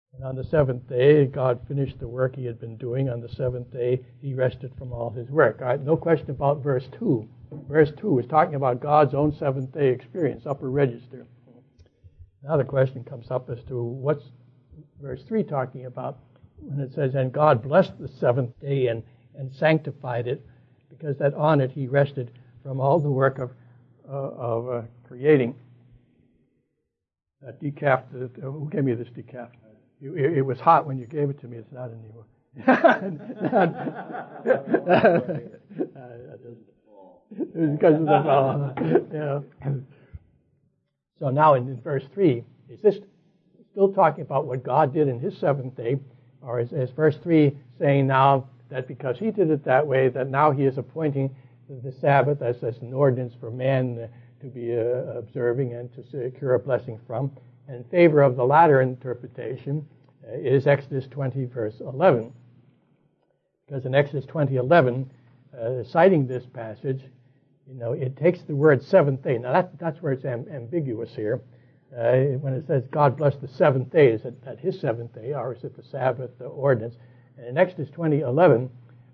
And on the seventh day, God finished the work he had been doing. On the seventh day, he rested from all his work. All right, no question about verse 2. Verse 2 is talking about God's own seventh-day experience, upper register. Now the question comes up as to what's verse 3 talking about when it says, and God blessed the seventh day and sanctified it, because that on it he rested from all the work of creating. That decaf, who gave me this decaf? It was hot when you gave it to me. It's not anymore. It was because of the fall. Yeah. So now in verse 3, is this still talking about what God did in his seventh day? Or is verse 3 saying now that because he did it that way, that now he is appointing the Sabbath as an ordinance for man to be observing and to secure a blessing from? And in favor of the latter interpretation is Exodus 20, verse 11. Because in Exodus 20:11, citing this passage, it takes the word seventh day. Now that's where it's ambiguous here. When it says God blessed the seventh day, is it that his seventh day, or is it the Sabbath, the ordinance? And in Exodus 20:11,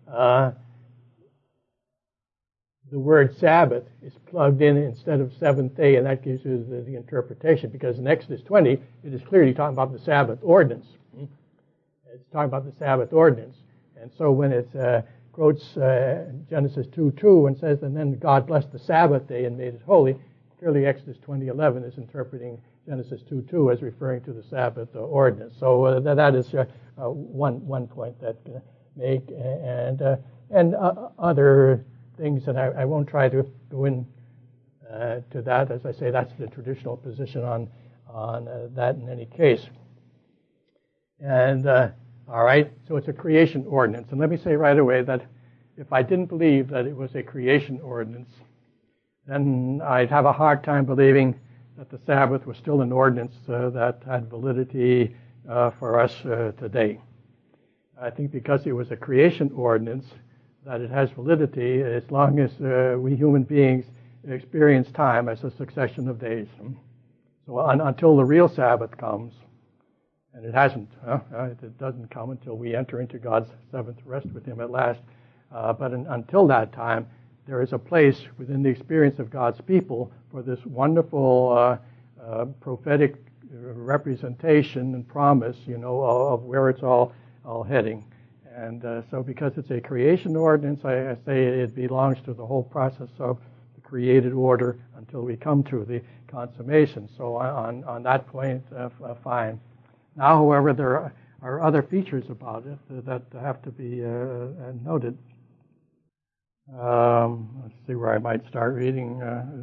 the word Sabbath is plugged in instead of seventh day, and that gives you the interpretation. Because in Exodus 20, it is clearly talking about the Sabbath ordinance. It's talking about the Sabbath ordinance. And so when it quotes Genesis 2:2 and says, and then God blessed the Sabbath day and made it holy, clearly Exodus 20:11 is interpreting Genesis 2:2 as referring to the Sabbath ordinance. So that is one point that make, and other things that I won't try to go in to that. As I say, that's the traditional position on that in any case. And all right, so it's a creation ordinance. And let me say right away that if I didn't believe that it was a creation ordinance, then I'd have a hard time believing that the Sabbath was still an ordinance that had validity for us today. I think because it was a creation ordinance, that it has validity as long as we human beings experience time as a succession of days. So until the real Sabbath comes, and it hasn't. It doesn't come until we enter into God's seventh rest with him at last. But until that time, there is a place within the experience of God's people for this wonderful prophetic representation and promise, of where it's all heading. And so because it's a creation ordinance, I say it belongs to the whole process of the created order until we come to the consummation. So on that point, fine. Now, however, there are other features about it that have to be noted. Let's see where I might start reading.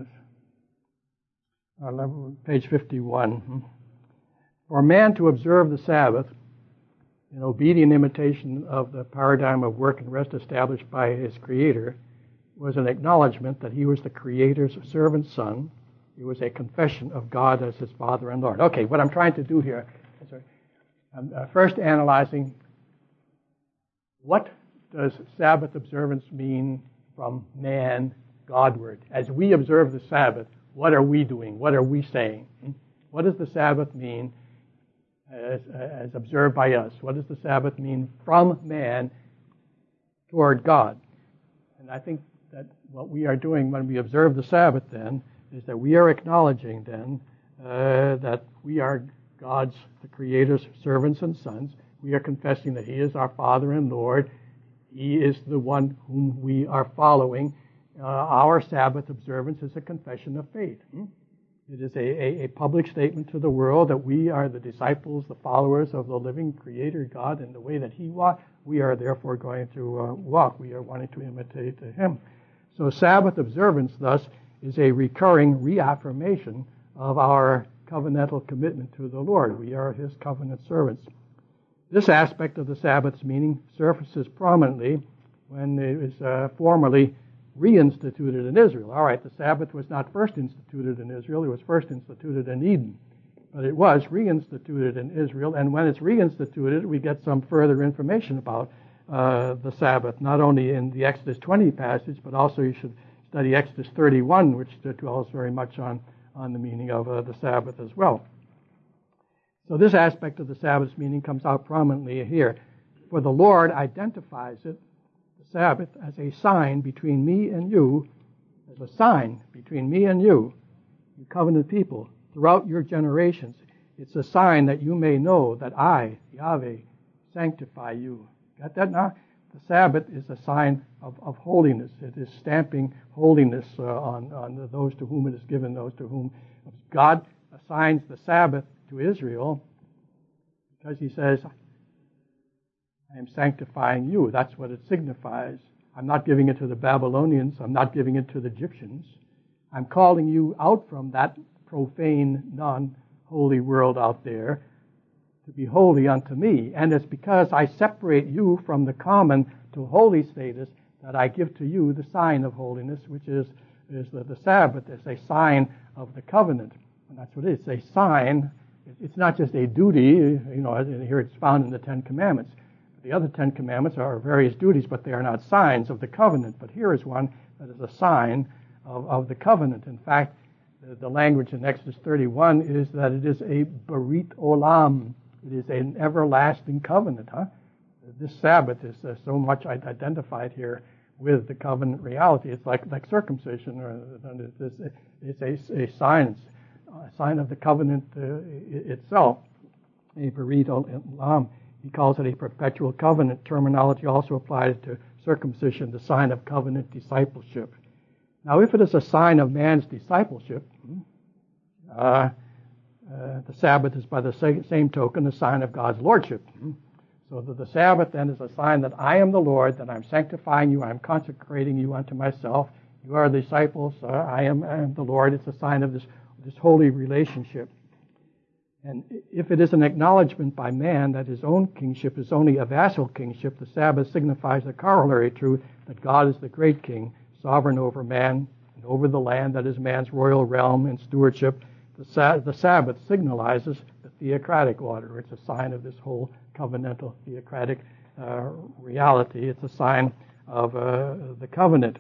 Page 51. For man to observe the Sabbath in obedient imitation of the paradigm of work and rest established by his Creator was an acknowledgement that he was the Creator's servant son. It was a confession of God as his Father and Lord. Okay, what I'm trying to do here, I'm first analyzing what does Sabbath observance mean from man Godward. As we observe the Sabbath, what are we doing? What are we saying? What does the Sabbath mean as observed by us? What does the Sabbath mean from man toward God? And I think that what we are doing when we observe the Sabbath then is that we are acknowledging then that we are God's, the Creator's servants and sons. We are confessing that he is our Father and Lord. He is the one whom we are following. Our Sabbath observance is a confession of faith. It is a public statement to the world that we are the disciples, the followers of the living Creator God, and the way that he walked, we are therefore going to walk. We are wanting to imitate him. So Sabbath observance, thus, is a recurring reaffirmation of our covenantal commitment to the Lord. We are his covenant servants. This aspect of the Sabbath's meaning surfaces prominently when it was formerly reinstituted in Israel. All right, the Sabbath was not first instituted in Israel. It was first instituted in Eden. But it was reinstituted in Israel, and when it's reinstituted, we get some further information about the Sabbath, not only in the Exodus 20 passage, but also you should study Exodus 31, which dwells very much on the meaning of the Sabbath as well. So this aspect of the Sabbath's meaning comes out prominently here. For the Lord identifies it, the Sabbath, as a sign between me and you, as a sign between me and you covenant people, throughout your generations. It's a sign that you may know that I, Yahweh, sanctify you. Got that now? The Sabbath is a sign of holiness. It is stamping holiness on those to whom it is given, those to whom God assigns the Sabbath to Israel because he says, I am sanctifying you. That's what it signifies. I'm not giving it to the Babylonians. I'm not giving it to the Egyptians. I'm calling you out from that profane, non-holy world out there to be holy unto me. And it's because I separate you from the common to holy status that I give to you the sign of holiness, which is the Sabbath. It's a sign of the covenant. And that's what it is. It's a sign. It's not just a duty. Here it's found in the Ten Commandments. The other Ten Commandments are various duties, but they are not signs of the covenant. But here is one that is a sign of the covenant. In fact, the language in Exodus 31 is that it is a Berit Olam. It is an everlasting covenant. This Sabbath is so much identified here with the covenant reality. It's like circumcision, or it's a sign of the covenant itself. A Berit Olam. He calls it a perpetual covenant. Terminology also applies to circumcision, the sign of covenant discipleship. Now, if it is a sign of man's discipleship, the Sabbath is by the same token a sign of God's lordship. So that the Sabbath then is a sign that I am the Lord, that I'm sanctifying you, I'm consecrating you unto myself. You are disciples, I am the Lord. It's a sign of this holy relationship. And if it is an acknowledgement by man that his own kingship is only a vassal kingship, the Sabbath signifies the corollary truth that God is the great king, sovereign over man and over the land that is man's royal realm and stewardship. The Sabbath signalizes the theocratic order. It's a sign of this whole covenantal theocratic reality. It's a sign of the covenant.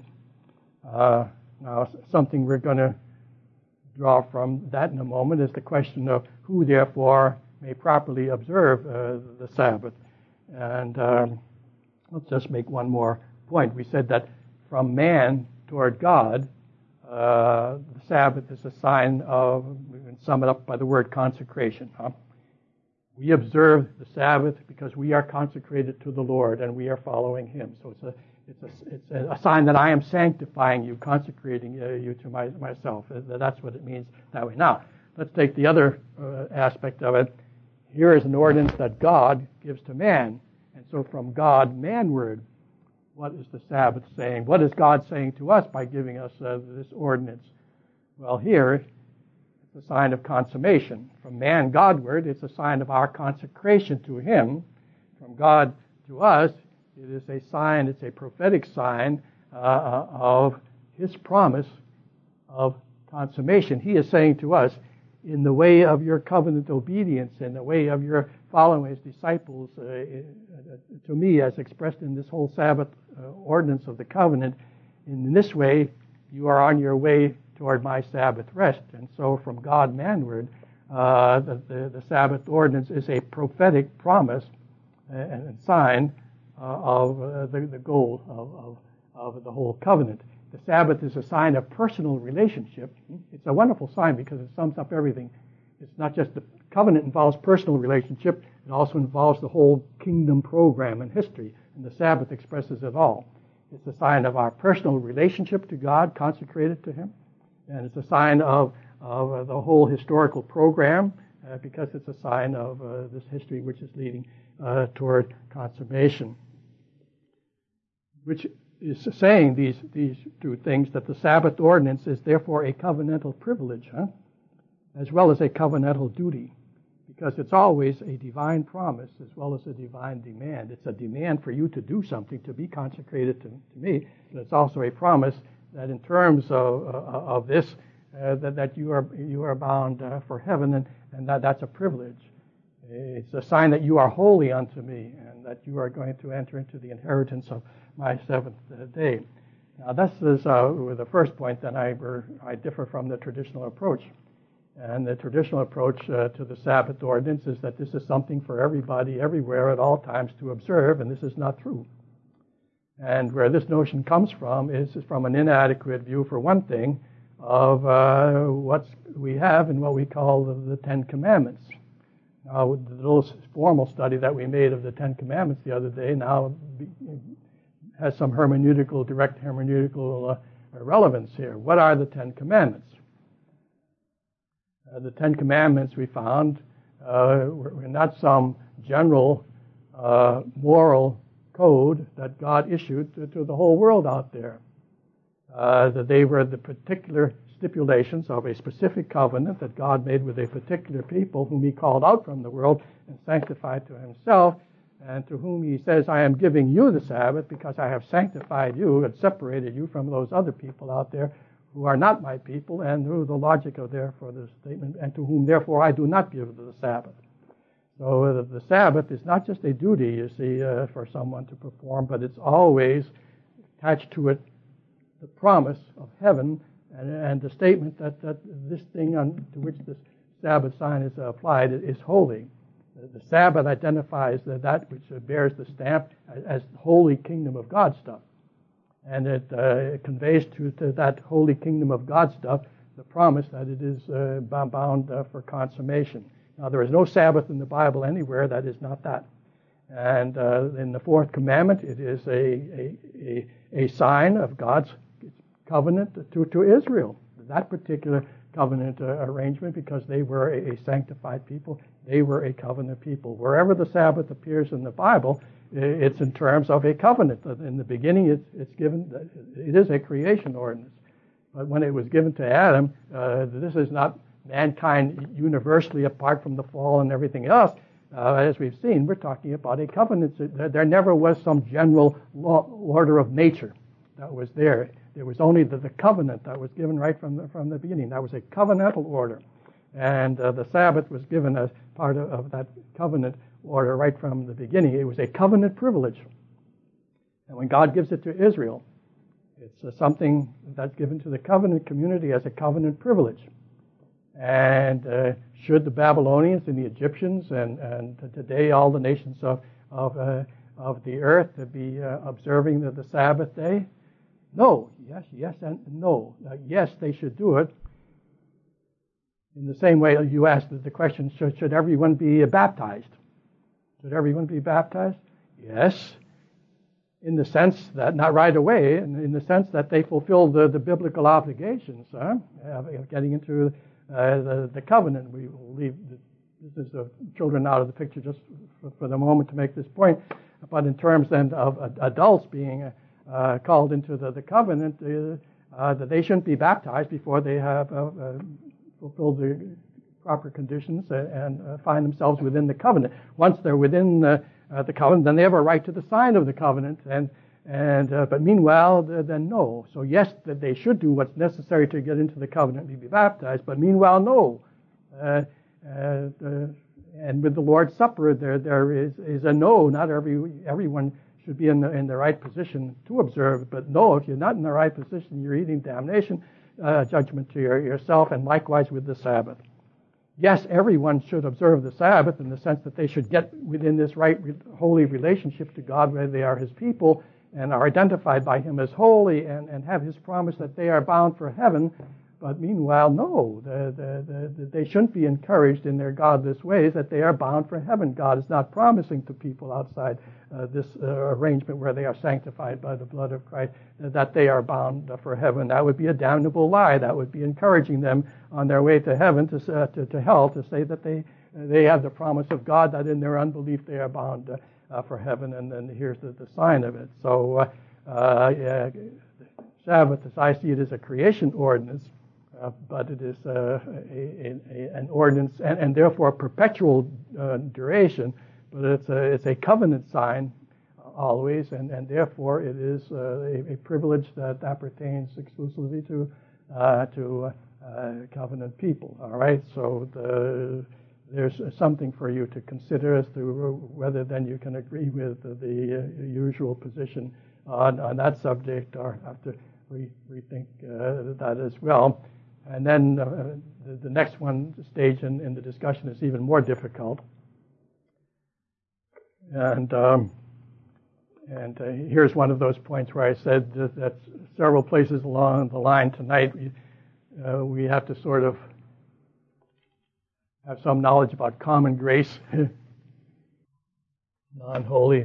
Now, something we're going to draw from that in a moment is the question of who, therefore, may properly observe the Sabbath. And let's just make one more point. We said that from man toward God, the Sabbath is a sign of, we can sum it up by the word consecration. We observe the Sabbath because we are consecrated to the Lord and we are following Him. So it's a sign that I am sanctifying you, consecrating you to myself. That's what it means that way. Now, let's take the other aspect of it. Here is an ordinance that God gives to man. And so from God manward, what is the Sabbath saying? What is God saying to us by giving us this ordinance? Well, here, it's a sign of consummation. From man Godward, it's a sign of our consecration to Him. From God to us, it is a sign, it's a prophetic sign of His promise of consummation. He is saying to us, in the way of your covenant obedience, in the way of your following as disciples to me, as expressed in this whole Sabbath ordinance of the covenant, in this way you are on your way toward my Sabbath rest. And so from God manward, the Sabbath ordinance is a prophetic promise and sign of the goal of the whole covenant. The Sabbath is a sign of personal relationship. It's a wonderful sign because it sums up everything. It's not just the covenant involves personal relationship, it also involves the whole kingdom program and history, and the Sabbath expresses it all. It's a sign of our personal relationship to God, consecrated to Him, and it's a sign of the whole historical program because it's a sign of this history which is leading toward consummation. Which is saying these two things, that the Sabbath ordinance is therefore a covenantal privilege, as well as a covenantal duty, because it's always a divine promise as well as a divine demand. It's a demand for you to do something, to be consecrated to me, but it's also a promise that in terms of this, that you are bound for heaven, and that's a privilege. It's a sign that you are holy unto me, and that you are going to enter into the inheritance of my seventh day. Now, this is the first point that I differ from the traditional approach. And the traditional approach to the Sabbath ordinance is that this is something for everybody, everywhere, at all times to observe, and this is not true. And where this notion comes from is from an inadequate view, for one thing, of what we have in what we call the Ten Commandments. Now, the little formal study that we made of the Ten Commandments the other day now has some direct hermeneutical relevance here. What are the Ten Commandments? The Ten Commandments, we found, were not some general moral code that God issued to the whole world out there. That they were the particular stipulations of a specific covenant that God made with a particular people whom He called out from the world and sanctified to Himself, and to whom He says, I am giving you the Sabbath because I have sanctified you and separated you from those other people out there who are not my people, and who the logic of therefore the statement, and to whom therefore I do not give the Sabbath. So the Sabbath is not just a duty, you see, for someone to perform, but it's always attached to it the promise of heaven and the statement that this thing to which this Sabbath sign is applied is holy. The Sabbath identifies that which bears the stamp as the holy kingdom of God stuff. And it conveys to that holy kingdom of God stuff the promise that it is bound for consummation. Now, there is no Sabbath in the Bible anywhere that is not that. And in the fourth commandment, it is a sign of God's covenant to Israel. That particular covenant arrangement, because they were a sanctified people, they were a covenant people. Wherever the Sabbath appears in the Bible, it's in terms of a covenant. In the beginning, it's given. It is a creation ordinance, but when it was given to Adam, this is not mankind universally apart from the fall and everything else. As we've seen, we're talking about a covenant. There never was some general order of nature that was there. There was only the covenant that was given right from the beginning. That was a covenantal order, and the Sabbath was given as part of that covenant order right from the beginning. It was a covenant privilege. And when God gives it to Israel, it's something that's given to the covenant community as a covenant privilege. And should the Babylonians and the Egyptians and today all the nations of the earth be observing the Sabbath day? No. Yes, and no. Yes, they should do it. In the same way you asked the question, should everyone be baptized? Should everyone be baptized? Yes, in the sense that, not right away, in the sense that they fulfill the biblical obligations of getting into the covenant. We will leave this is the children out of the picture just for the moment to make this point. But in terms then of adults being called into the covenant, that they shouldn't be baptized before they have fulfilled the proper conditions and find themselves within the covenant. Once they're within the covenant, then they have a right to the sign of the covenant. But meanwhile, then no. So yes, that they should do what's necessary to get into the covenant and be baptized. But meanwhile, no. And with the Lord's Supper, there is a no. Not everyone should be in the right position to observe. But no, if you're not in the right position, you're eating damnation, judgment to yourself, and likewise with the Sabbath. Yes, everyone should observe the Sabbath in the sense that they should get within this right holy relationship to God where they are His people and are identified by Him as holy and have His promise that they are bound for heaven. But meanwhile, no, they shouldn't be encouraged in their godless ways that they are bound for heaven. God is not promising to people outside this arrangement where they are sanctified by the blood of Christ that they are bound for heaven. That would be a damnable lie. That would be encouraging them on their way to heaven, to hell, to say that they have the promise of God that in their unbelief they are bound for heaven. And then here's the sign of it. So Sabbath, as I see it, is a creation ordinance. But it is an ordinance and therefore a perpetual duration. But it's a covenant sign always, and therefore it is a privilege that appertains exclusively to covenant people. All right, so there's something for you to consider as to whether then you can agree with the usual position on that subject or have to rethink that as well. And then the next stage in the discussion is even more difficult. And here's one of those points where I said that several places along the line tonight we have to sort of have some knowledge about common grace, non-holy.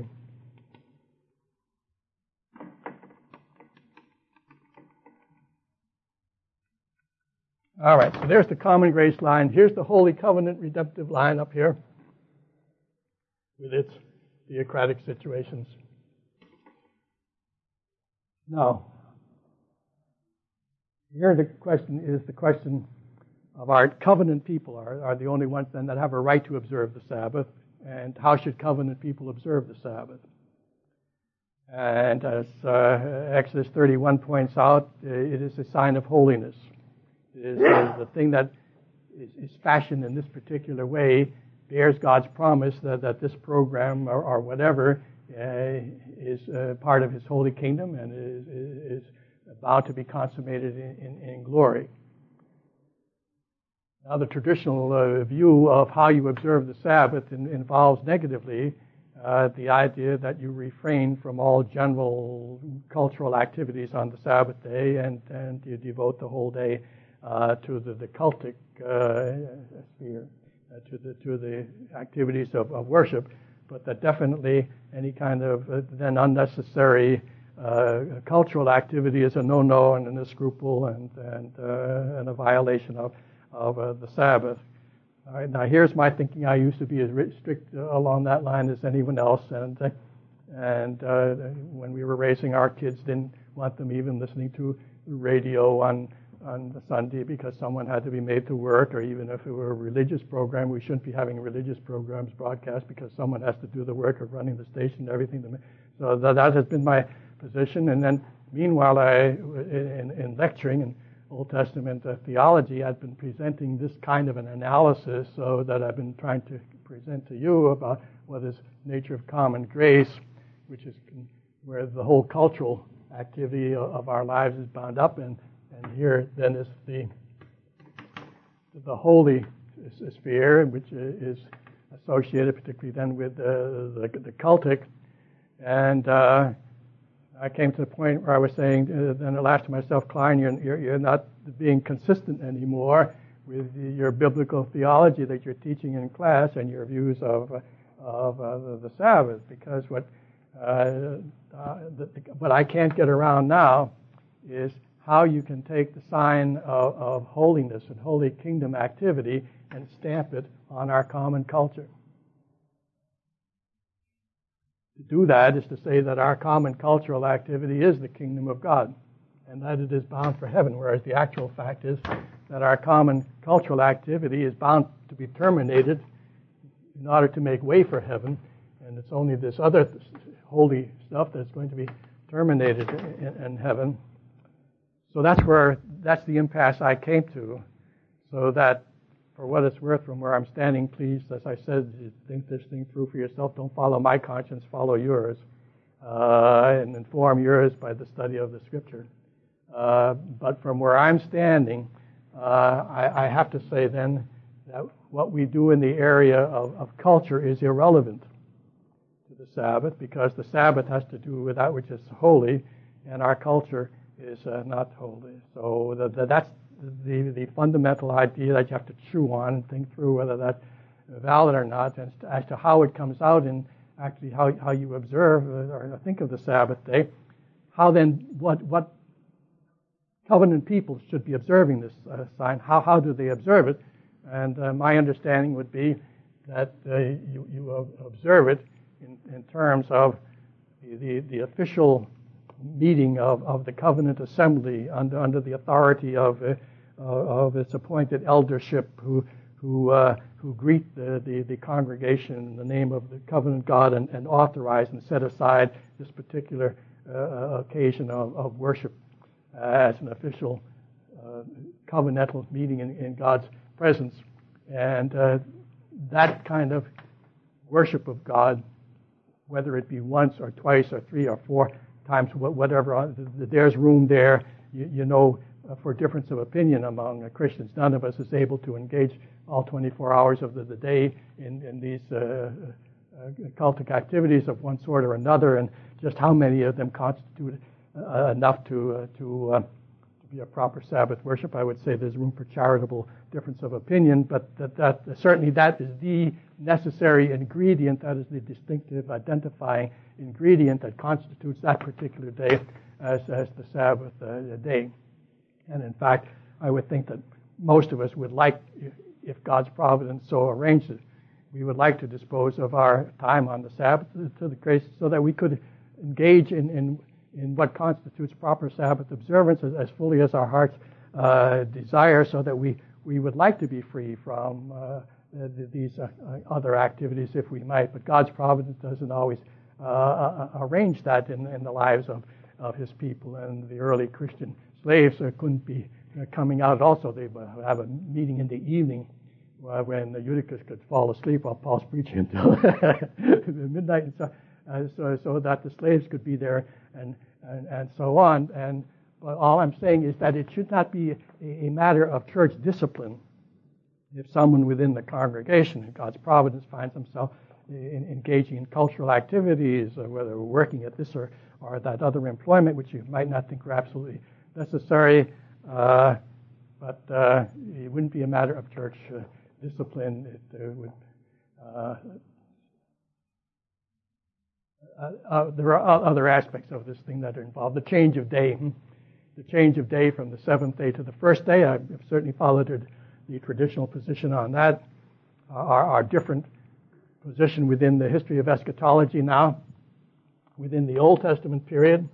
All right, so there's the common grace line. Here's the Holy Covenant redemptive line up here with its theocratic situations. Now, here the question of our covenant people are the only ones then that have a right to observe the Sabbath, and how should covenant people observe the Sabbath? And as Exodus 31 points out, it is a sign of holiness. It is the thing that is fashioned in this particular way bears God's promise that this program or whatever is part of His holy kingdom and is about to be consummated in glory. Now, the traditional view of how you observe the Sabbath involves negatively the idea that you refrain from all general cultural activities on the Sabbath day and you devote the whole day to the cultic sphere, to the activities of worship, but that definitely any kind of then unnecessary cultural activity is a no-no and a scruple and a violation of the Sabbath. All right, now here's my thinking. I used to be as strict along that line as anyone else, and when we were raising our kids, didn't want them even listening to the radio on the Sunday because someone had to be made to work, or even if it were a religious program, we shouldn't be having religious programs broadcast because someone has to do the work of running the station and everything. So that has been my position. And then meanwhile, in lecturing in Old Testament theology, I've been presenting this kind of an analysis so that I've been trying to present to you about what is nature of common grace, which is where the whole cultural activity of our lives is bound up in. And here then is the holy sphere, which is associated particularly then with the cultic. And I came to the point where I was saying, then I laughed to myself, Klein, you're not being consistent anymore with your biblical theology that you're teaching in class and your views of the Sabbath, because what I can't get around now is how you can take the sign of holiness and holy kingdom activity and stamp it on our common culture. To do that is to say that our common cultural activity is the kingdom of God and that it is bound for heaven, whereas the actual fact is that our common cultural activity is bound to be terminated in order to make way for heaven, and it's only this other holy stuff that's going to be terminated in heaven. So that's the impasse I came to, so that for what it's worth from where I'm standing, please, as I said, you think this thing through for yourself. Don't follow my conscience, follow yours, and inform yours by the study of the Scripture. But from where I'm standing, I have to say then that what we do in the area of culture is irrelevant to the Sabbath, because the Sabbath has to do with that which is holy, and our culture is not holy. So that's the fundamental idea that you have to chew on and think through whether that's valid or not, as to how it comes out in actually how you observe or think of the Sabbath day. How then, what covenant people should be observing this sign? How do they observe it? And my understanding would be that you observe it in terms of the official meeting of the covenant assembly under the authority of its appointed eldership who greet the congregation in the name of the covenant God and authorize and set aside this particular occasion of worship as an official covenantal meeting in God's presence. And that kind of worship of God, whether it be once or twice or three or four times, whatever, there's room there. You know for difference of opinion among Christians. None of us is able to engage all 24 hours of the day in these cultic activities of one sort or another, and just how many of them constitute enough to be a proper Sabbath worship. I would say there's room for charitable difference of opinion, but that certainly that is the necessary ingredient, that is the distinctive identifying ingredient that constitutes that particular day as the Sabbath day. And in fact, I would think that most of us would like, if God's providence so arranged it, we would like to dispose of our time on the Sabbath to the grace so that we could engage in what constitutes proper Sabbath observance as fully as our hearts desire, so that we would like to be free from these other activities if we might. But God's providence doesn't always arrange that in the lives of His people. And the early Christian slaves couldn't be coming out also. They would have a meeting in the evening when Eutychus could fall asleep while Paul's preaching until midnight, and so that the slaves could be there and so on. But all I'm saying is that it should not be a matter of church discipline if someone within the congregation in God's providence finds himself engaging in cultural activities, whether working at this or that other employment, which you might not think are absolutely necessary, but it wouldn't be a matter of church discipline. There are other aspects of this thing that are involved. The change of day. The change of day from the seventh day to the first day. I've certainly followed the traditional position on that. Our different position within the history of eschatology now, within the Old Testament period,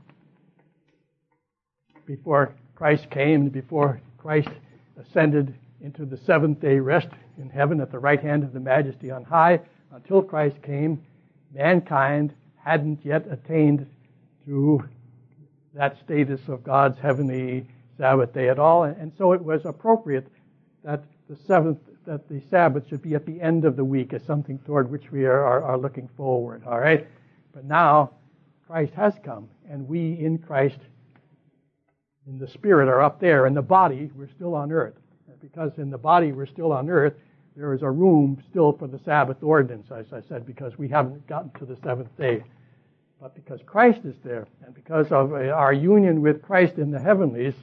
before Christ came and before Christ ascended into the seventh-day rest in heaven at the right hand of the Majesty on high, until Christ came, mankind hadn't yet attained to that status of God's heavenly Sabbath day at all, and so it was appropriate that the Sabbath should be at the end of the week as something toward which we are looking forward. All right, but now Christ has come, and we in Christ, in the spirit, are up there. In the body, we're still on earth. And because in the body we're still on earth, there is a room still for the Sabbath ordinance, as I said, because we haven't gotten to the seventh day. But because Christ is there, and because of our union with Christ in the heavenlies,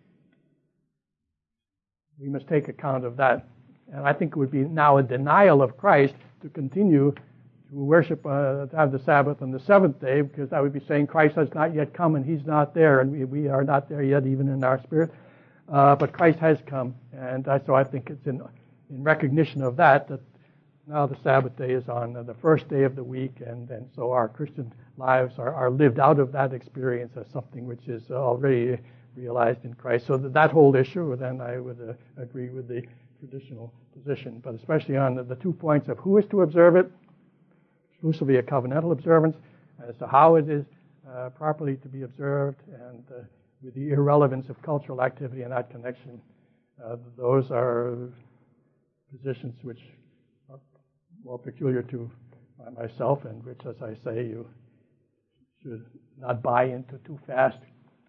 we must take account of that. And I think it would be now a denial of Christ to continue to worship, to have the Sabbath on the seventh day, because that would be saying Christ has not yet come and He's not there, and we are not there yet, even in our spirit. But Christ has come, and so I think it's in recognition of that now the Sabbath day is on the first day of the week, and so our Christian lives are lived out of that experience as something which is already realized in Christ. So that whole issue, then I would agree with the traditional position, but especially on the 2 points of who is to observe it, exclusively a covenantal observance, as to how it is properly to be observed, and with the irrelevance of cultural activity in that connection. Those are positions which are more peculiar to myself, and which, as I say, you should not buy into too fast.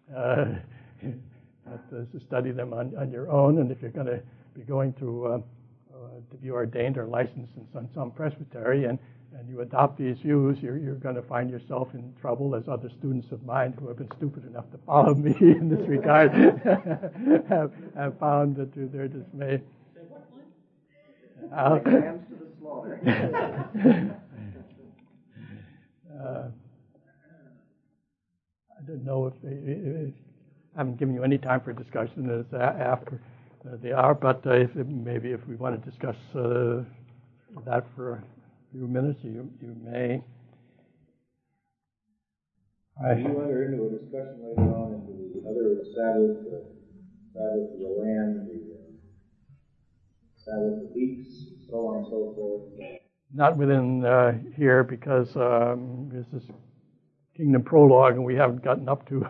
To study them on your own, and if you're going to be going to be ordained or licensed in some presbytery, and you adopt these views, you're going to find yourself in trouble, as other students of mine who have been stupid enough to follow me in this regard have found to their dismay. Lambs to the slaughter. I don't know if I haven't given you any time for discussion. It's after the hour, but maybe if we want to discuss that for a few minutes, you may. You enter into a discussion later on into the other Sabbath, Sabbath of the land, the Sabbath of weeks, so on and so forth. Not within here, because this is Kingdom Prologue, and we haven't gotten up to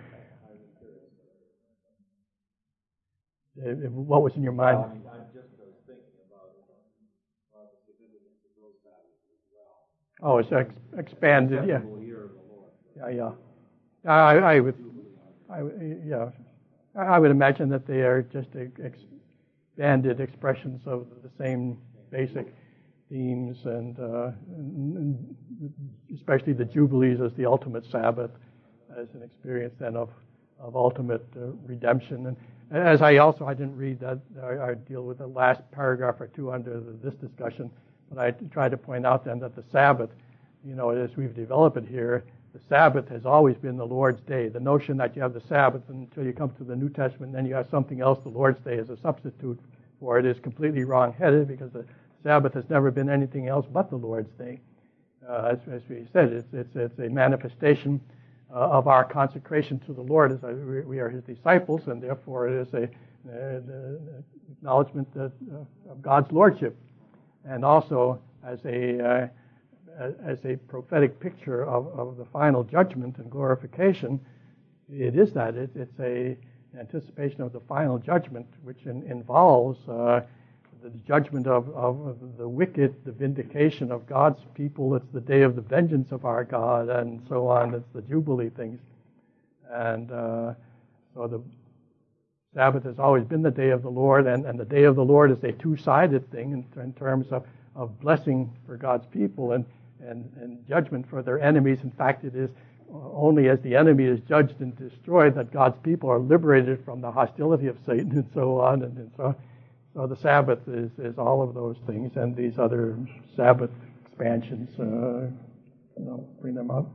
what was in your mind. I just was thinking about the significance of those Sabbaths as well. Oh, it's expanded, yeah. Year of the Lord. Yeah. I would, yeah. I would imagine that they are just expanded expressions of the same basic themes, and especially the Jubilees as the ultimate Sabbath, as an experience then of ultimate redemption. And as I didn't read that, I deal with the last paragraph or two under this discussion, but I try to point out then that the Sabbath, as we've developed it here, the Sabbath has always been the Lord's Day. The notion that you have the Sabbath until you come to the New Testament, then you have something else, the Lord's Day, as a substitute for it, is completely wrong-headed, because the Sabbath has never been anything else but the Lord's Day. As we said, it's a manifestation of our consecration to the Lord, as we are His disciples, and therefore it is an acknowledgement of God's lordship, and also as a prophetic picture of the final judgment and glorification. It is that it's an anticipation of the final judgment, which involves the judgment of the wicked, the vindication of God's people. It's the day of the vengeance of our God, and so on. It's the Jubilee things. And so the Sabbath has always been the day of the Lord, and the day of the Lord is a two-sided thing in terms of blessing for God's people and judgment for their enemies. In fact, it is only as the enemy is judged and destroyed that God's people are liberated from the hostility of Satan, and so on. And so the Sabbath is all of those things, and these other Sabbath expansions, bring them up.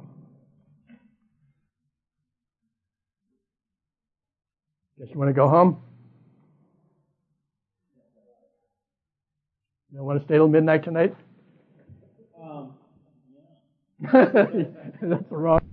Guess you want to go home? You don't want to stay till midnight tonight? Yeah. That's the wrong.